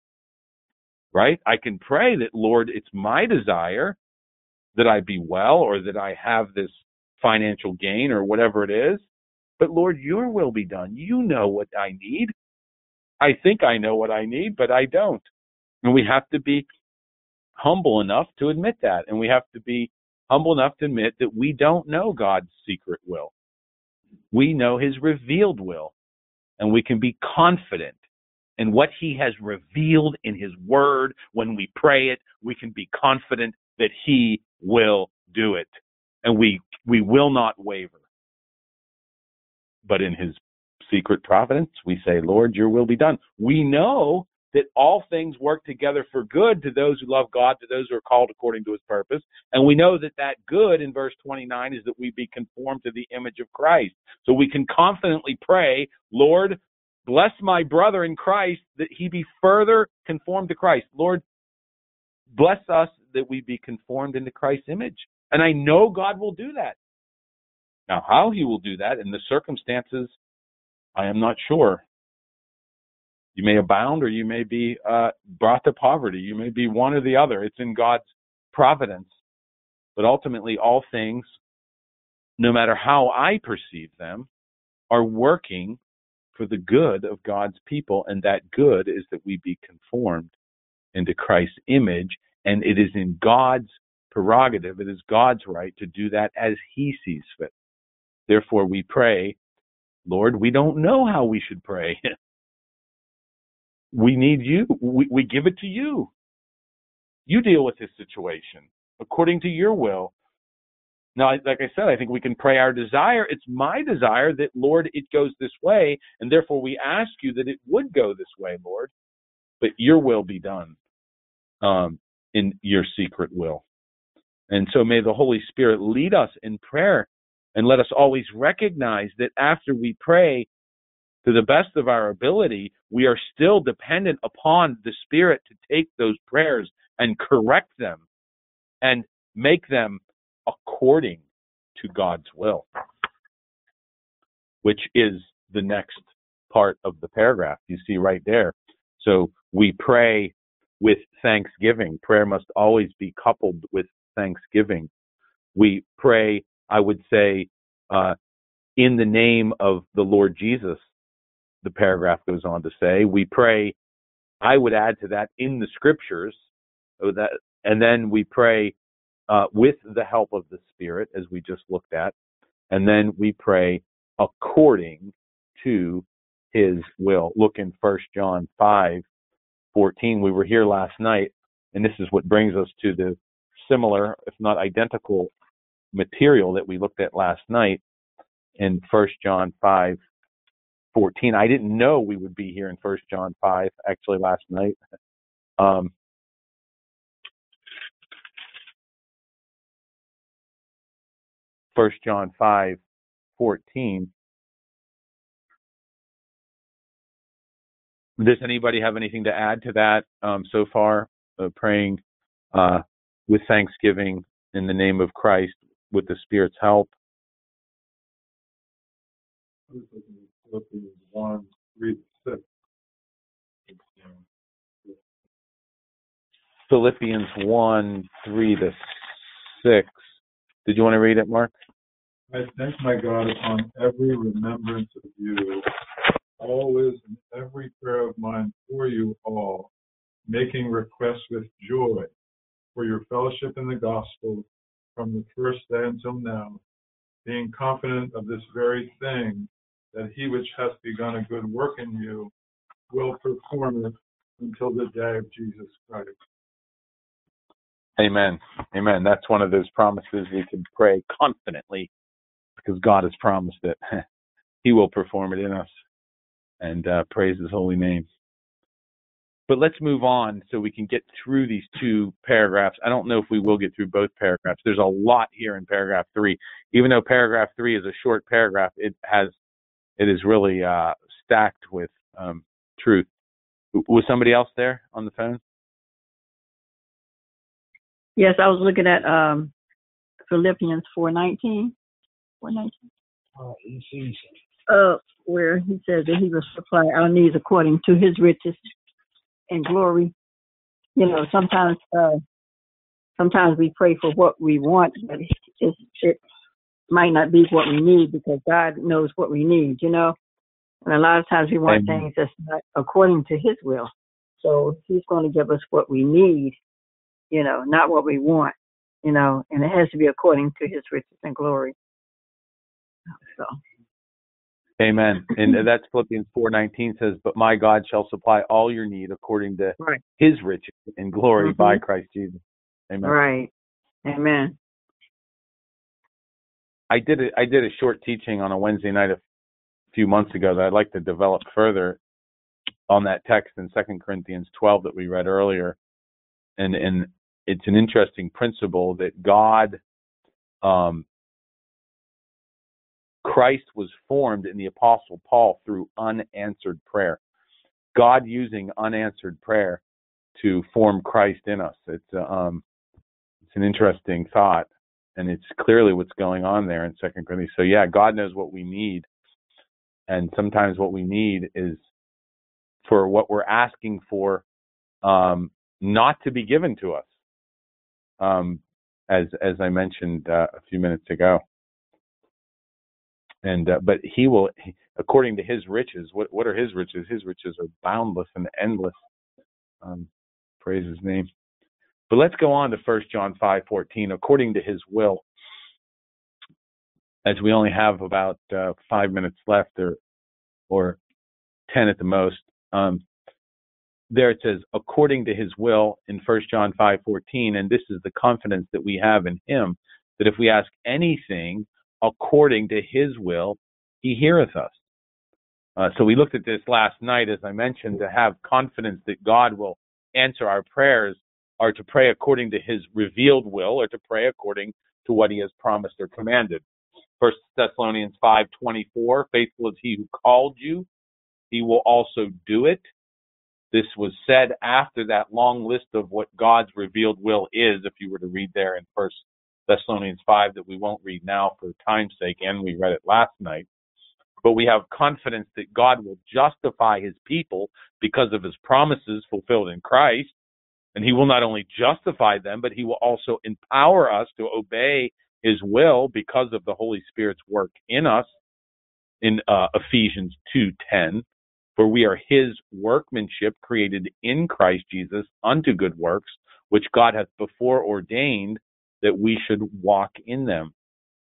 Right? I can pray that, Lord, it's my desire that I be well, or that I have this financial gain, or whatever it is. But Lord, your will be done. You know what I need. I think I know what I need, but I don't. And we have to be humble enough to admit that. And we have to be humble enough to admit that we don't know God's secret will. We know his revealed will. And we can be confident in what he has revealed in his word. When we pray it, we can be confident that he will do it. And we we will not waver. But in his secret providence, we say, Lord, your will be done. We know that all things work together for good to those who love God, to those who are called according to his purpose. And we know that that good in verse twenty-nine is that we be conformed to the image of Christ. So we can confidently pray, Lord, bless my brother in Christ that he be further conformed to Christ. Lord, bless us that we be conformed into Christ's image. And I know God will do that. Now, how he will do that in the circumstances, I am not sure. You may abound or you may be uh, brought to poverty. You may be one or the other. It's in God's providence. But ultimately, all things, no matter how I perceive them, are working for the good of God's people. And that good is that we be conformed into Christ's image. And it is in God's prerogative, it is God's right to do that as he sees fit. Therefore, we pray, Lord, we don't know how we should pray. We need you. We, we give it to you. You deal with this situation according to your will. Now, like I said, I think we can pray our desire. It's my desire that, Lord, it goes this way, and therefore we ask you that it would go this way, Lord. But your will be done um, in your secret will. And so may the Holy Spirit lead us in prayer and let us always recognize that after we pray, to the best of our ability, we are still dependent upon the Spirit to take those prayers and correct them and make them according to God's will, which is the next part of the paragraph you see right there. So we pray with thanksgiving. Prayer must always be coupled with thanksgiving. We pray, I would say, uh, in the name of the Lord Jesus. The paragraph goes on to say, we pray, I would add to that, in the scriptures, so that, and then we pray uh, with the help of the Spirit, as we just looked at, and then we pray according to his will. Look in First John five fourteen. We were here last night, and this is what brings us to the similar, if not identical, material that we looked at last night in First John five fourteen. I didn't know we would be here in First John five, actually, last night. Um, First John five fourteen. Does anybody have anything to add to that um, so far? Uh, praying uh, with thanksgiving in the name of Christ with the Spirit's help. Philippians one, three to six. Philippians one, three to six. Did you want to read it, Mark? I thank my God upon every remembrance of you, always in every prayer of mine for you all, making requests with joy for your fellowship in the gospel from the first day until now, being confident of this very thing, that he which hath begun a good work in you will perform it until the day of Jesus Christ. Amen. Amen. That's one of those promises we can pray confidently because God has promised it. He will perform it in us, and uh, praise his holy name. But let's move on so we can get through these two paragraphs. I don't know if we will get through both paragraphs. There's a lot here in paragraph three. Even though paragraph three is a short paragraph, it has it is really uh, stacked with um, truth. Was somebody else there on the phone? Yes, I was looking at um, Philippians four nineteen. four nineteen. Oh, it's easy. Uh, where he says that he will supply our needs according to his riches and glory. You know, sometimes uh, sometimes we pray for what we want, but it, it might not be what we need because God knows what we need, you know. And a lot of times we want Amen. things that's not according to his will. So he's going to give us what we need, you know, not what we want, you know, and it has to be according to his riches and glory. So. Amen. And that's Philippians four nineteen says, but my God shall supply all your need according to Right. his riches and glory Mm-hmm. by Christ Jesus. Amen. Right. Amen. I did a, I did a short teaching on a Wednesday night a few months ago that I'd like to develop further on that text in Second Corinthians twelve that we read earlier. And, and it's an interesting principle that God, um, Christ was formed in the Apostle Paul through unanswered prayer. God using unanswered prayer to form Christ in us. It's uh, um, it's an interesting thought, and it's clearly what's going on there in Second Corinthians. So yeah, God knows what we need, and sometimes what we need is for what we're asking for um, not to be given to us, um, as as I mentioned uh, a few minutes ago. And uh, but He will, according to His riches. What what are His riches? His riches are boundless and endless. Um, praise His name. But let's go on to First John five fourteen. According to His will, as we only have about uh, five minutes left, or or ten at the most. Um, there it says, according to His will in First John five fourteen, and this is the confidence that we have in Him, that if we ask anything according to His will, He heareth us. Uh, so we looked at this last night, as I mentioned, to have confidence that God will answer our prayers, or to pray according to His revealed will, or to pray according to what He has promised or commanded. First Thessalonians five twenty-four, faithful is He who called you, He will also do it. This was said after that long list of what God's revealed will is, if you were to read there in First Thessalonians five, that we won't read now for time's sake, and we read it last night. But we have confidence that God will justify His people because of His promises fulfilled in Christ. And He will not only justify them, but He will also empower us to obey His will because of the Holy Spirit's work in us in uh, Ephesians two ten. For we are His workmanship, created in Christ Jesus unto good works, which God hath before ordained that we should walk in them.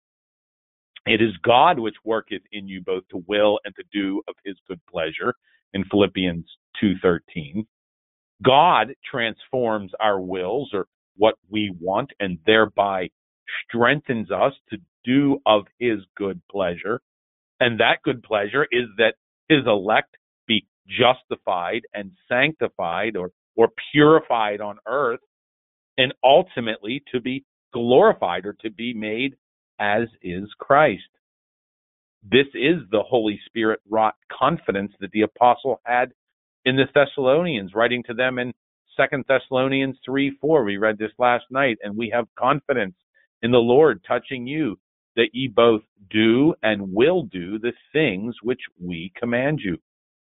It is God which worketh in you both to will and to do of His good pleasure, in Philippians two thirteen. God transforms our wills, or what we want, and thereby strengthens us to do of His good pleasure. And that good pleasure is that His elect be justified and sanctified, or, or purified on earth, and ultimately to be glorified, or to be made as is Christ. This is the Holy Spirit wrought confidence that the apostle had in the Thessalonians, writing to them in Second Thessalonians three four. We read this last night, and we have confidence in the Lord touching you, that ye both do and will do the things which we command you.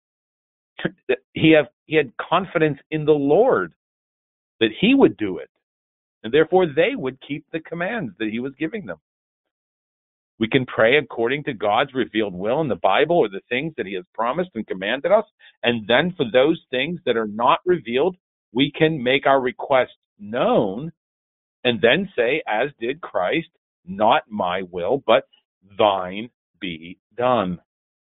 He have he had confidence in the Lord that He would do it, and therefore they would keep the commands that He was giving them. We can pray according to God's revealed will in the Bible, or the things that He has promised and commanded us. And then for those things that are not revealed, we can make our request known and then say, as did Christ, not my will, but thine be done.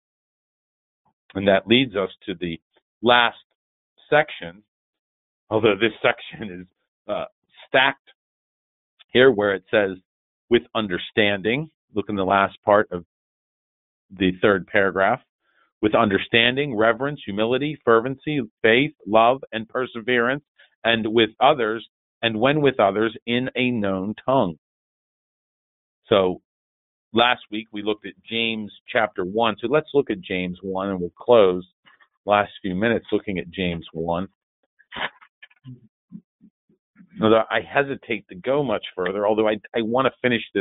And that leads us to the last section, although this section is uh, stacked here, where it says, with understanding. Look in the last part of the third paragraph. With understanding, reverence, humility, fervency, faith, love, and perseverance, and with others, and when with others, in a known tongue. So last week we looked at James chapter one. So let's look at James one, and we'll close the last few minutes looking at James one. Although I hesitate to go much further, although I, I want to finish this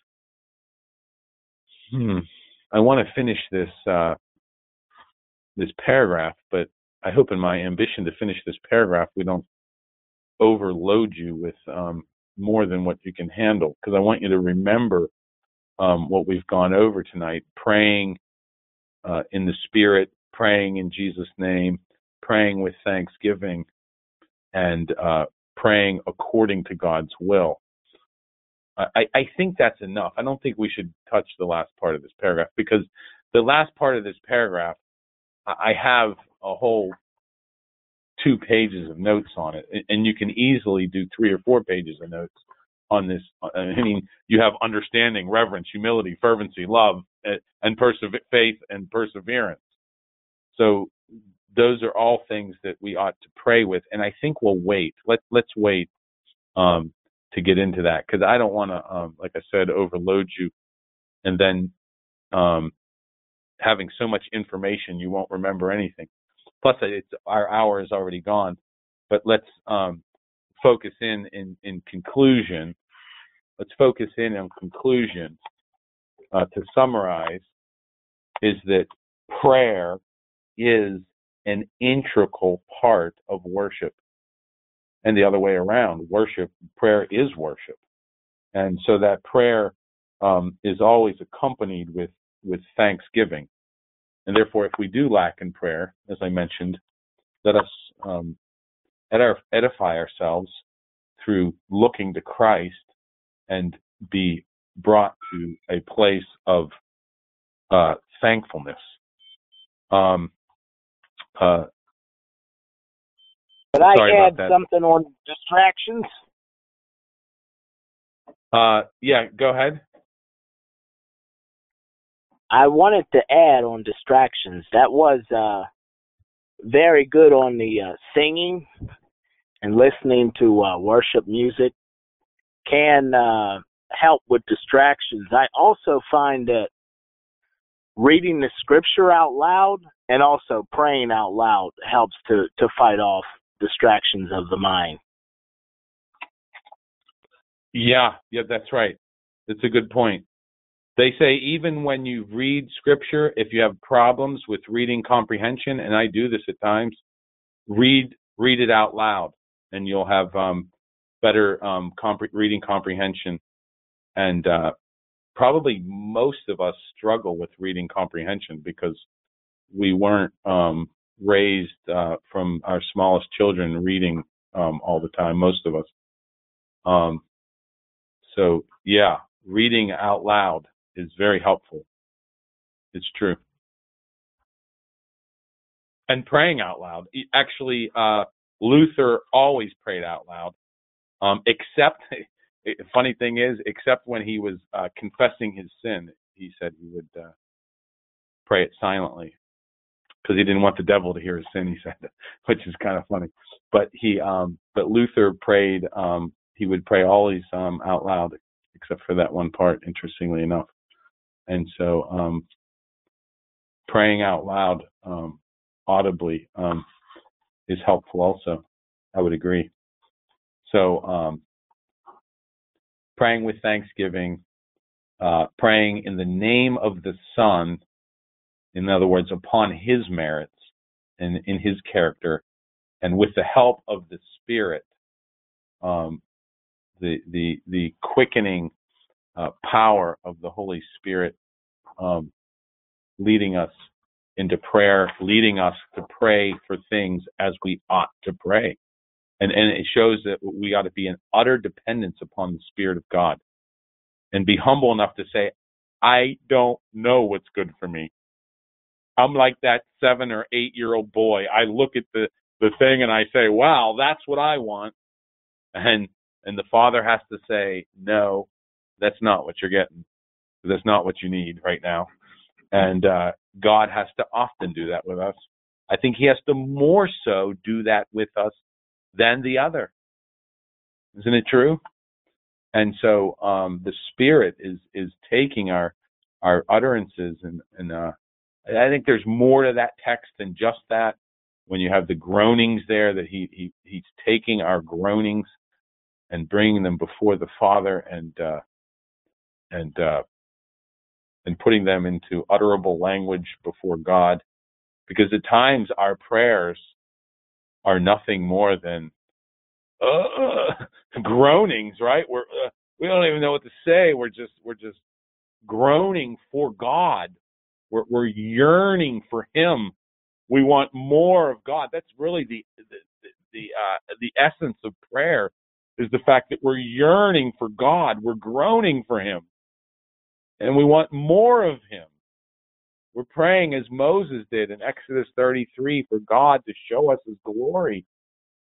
Hmm. I want to finish this uh, this paragraph, but I hope in my ambition to finish this paragraph, we don't overload you with um, more than what you can handle, because I want you to remember um, what we've gone over tonight, praying uh, in the Spirit, praying in Jesus' name, praying with thanksgiving, and uh, praying according to God's will. I, I think that's enough. I don't think we should touch the last part of this paragraph, because the last part of this paragraph, I have a whole two pages of notes on it, and you can easily do three or four pages of notes on this. I mean, you have understanding, reverence, humility, fervency, love, and persever- faith and perseverance. So those are all things that we ought to pray with. And I think we'll wait. Let, let's wait um, to get into that, because I don't want to, um, like I said, overload you. And then um, having so much information, you won't remember anything. Plus, it's, our hour is already gone. But let's um, focus in, in in conclusion. Let's focus in on conclusion. Uh, to summarize, is that prayer is an integral part of worship, and the other way around. Worship, prayer is worship, and so that prayer um, is always accompanied with with thanksgiving. And therefore, if we do lack in prayer, as I mentioned, let us um, edify ourselves through looking to Christ and be brought to a place of uh, thankfulness. Um, uh, Could I sorry add about that. something on distractions? Uh, yeah, go ahead. I wanted to add on distractions. That was uh, very good on the uh, singing and listening to uh, worship music can uh, help with distractions. I also find that reading the scripture out loud and also praying out loud helps to, to fight off distractions of the mind. Yeah, yeah, that's right. That's a good point. They say even when you read scripture, if you have problems with reading comprehension, and I do this at times, read read it out loud, and you'll have um, better um, compre- reading comprehension. And uh, probably most of us struggle with reading comprehension because we weren't um, raised uh, from our smallest children reading um, all the time, most of us. Um, so, yeah, reading out loud is very helpful. It's true. And praying out loud. Actually, uh, Luther always prayed out loud, um, except, funny thing is, except when he was uh, confessing his sin, he said he would uh, pray it silently because he didn't want the devil to hear his sin, he said, which is kind of funny. But he, um, but Luther prayed, um, he would pray always um, out loud, except for that one part, interestingly enough. And so, um, praying out loud, um, audibly, um, is helpful also. I would agree. So, um, praying with thanksgiving, uh, praying in the name of the Son, in other words, upon his merits and in his character, and with the help of the Spirit, um, the the the quickening uh, power of the Holy Spirit, um, leading us into prayer, leading us to pray for things as we ought to pray. And, and it shows that we ought to be in utter dependence upon the Spirit of God and be humble enough to say, I don't know what's good for me. I'm like that seven or eight year old boy. I look at the, the thing and I say, wow, that's what I want. And, and the Father has to say, no, that's not what you're getting. That's not what you need right now. And, uh, God has to often do that with us. I think he has to more so do that with us than the other. Isn't it true? And so um, the Spirit is is taking our our utterances, and and uh, I think there's more to that text than just that. When you have the groanings there, that he he he's taking our groanings and bringing them before the Father, and uh, and uh, and putting them into utterable language before God, because at times our prayers are nothing more than uh, groanings, right? We're uh, we don't even know what to say. We're just we're just groaning for God. We're we're yearning for Him. We want more of God. That's really the the the uh, the essence of prayer, is the fact that we're yearning for God. We're groaning for Him, and we want more of Him. We're praying as Moses did in Exodus thirty-three for God to show us His glory.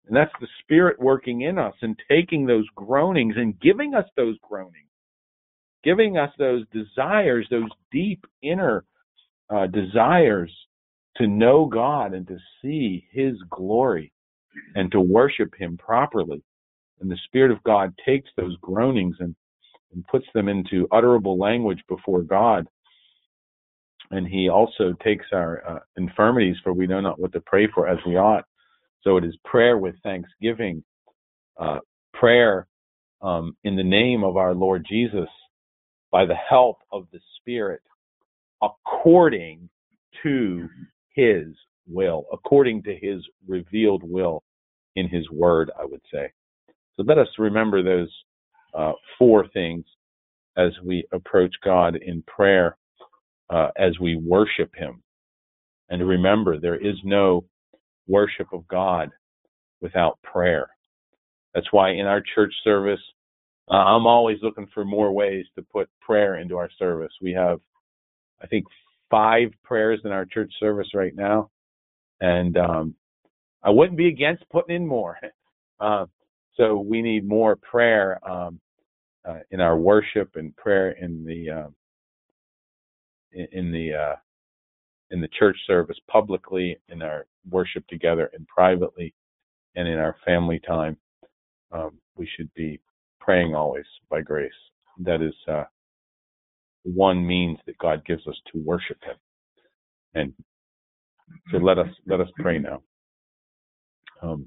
And that's the Spirit working in us and taking those groanings and giving us those groanings, giving us those desires, those deep inner uh, desires to know God and to see His glory and to worship Him properly. And the Spirit of God takes those groanings and, and puts them into utterable language before God. And He also takes our uh, infirmities, for we know not what to pray for as we ought. So it is prayer with thanksgiving, uh, prayer um, in the name of our Lord Jesus, by the help of the Spirit, according to His will, according to His revealed will in His Word, I would say. So let us remember those uh, four things as we approach God in prayer, uh, as we worship Him. And remember, there is no worship of God without prayer. That's why in our church service, uh, I'm always looking for more ways to put prayer into our service. We have, I think, five prayers in our church service right now, and um, I wouldn't be against putting in more. Uh, so we need more prayer um, uh, in our worship and prayer in the uh, in, in the uh, in the church service publicly, in our worship together and privately, and in our family time. Um, we should be praying always by grace. That is uh, one means that God gives us to worship Him. And so let us let us pray now. Um,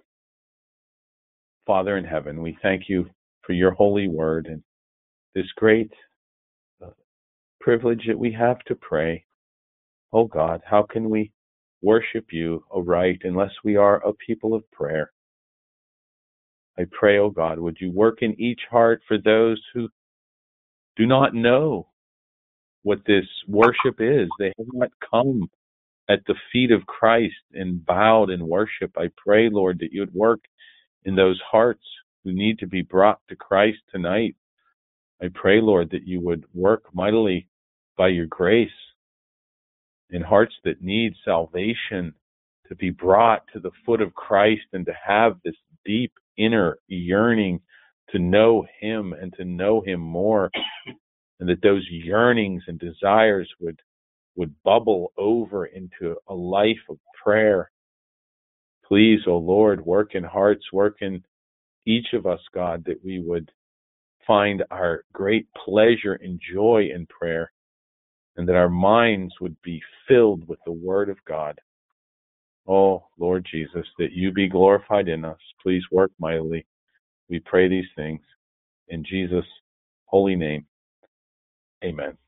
Father in heaven, we thank You for Your holy word and this great uh, privilege that we have to pray. Oh God, how can we worship You aright unless we are a people of prayer? I pray, oh God, would You work in each heart for those who do not know what this worship is. They have not come at the feet of Christ and bowed in worship. I pray, Lord, that You would work in those hearts who need to be brought to Christ tonight. I pray, Lord, that You would work mightily by Your grace in hearts that need salvation to be brought to the foot of Christ and to have this deep inner yearning to know Him and to know Him more, and that those yearnings and desires would would bubble over into a life of prayer. Please, O Lord, work in hearts, work in each of us, God, that we would find our great pleasure and joy in prayer, and that our minds would be filled with the Word of God. Oh, Lord Jesus, that You be glorified in us. Please work mightily. We pray these things in Jesus' holy name. Amen.